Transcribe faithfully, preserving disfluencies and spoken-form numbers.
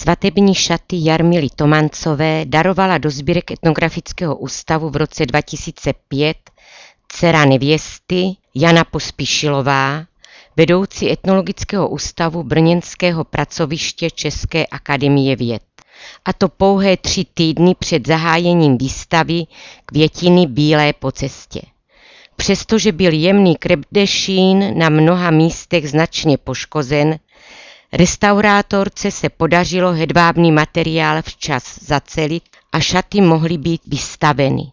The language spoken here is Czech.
Svatební šaty Jarmily Tomancové darovala do sbírek Etnografického ústavu v roce dva tisíce pět dcera nevěsty Jana Pospíšilová, vedoucí Etnologického ústavu brněnského pracoviště České akademie věd. A to pouhé tři týdny před zahájením výstavy Květiny bílé po cestě. Přestože byl jemný krepdešín na mnoha místech značně poškozen, restaurátorce se podařilo hedvábný materiál včas zacelit a šaty mohly být vystaveny.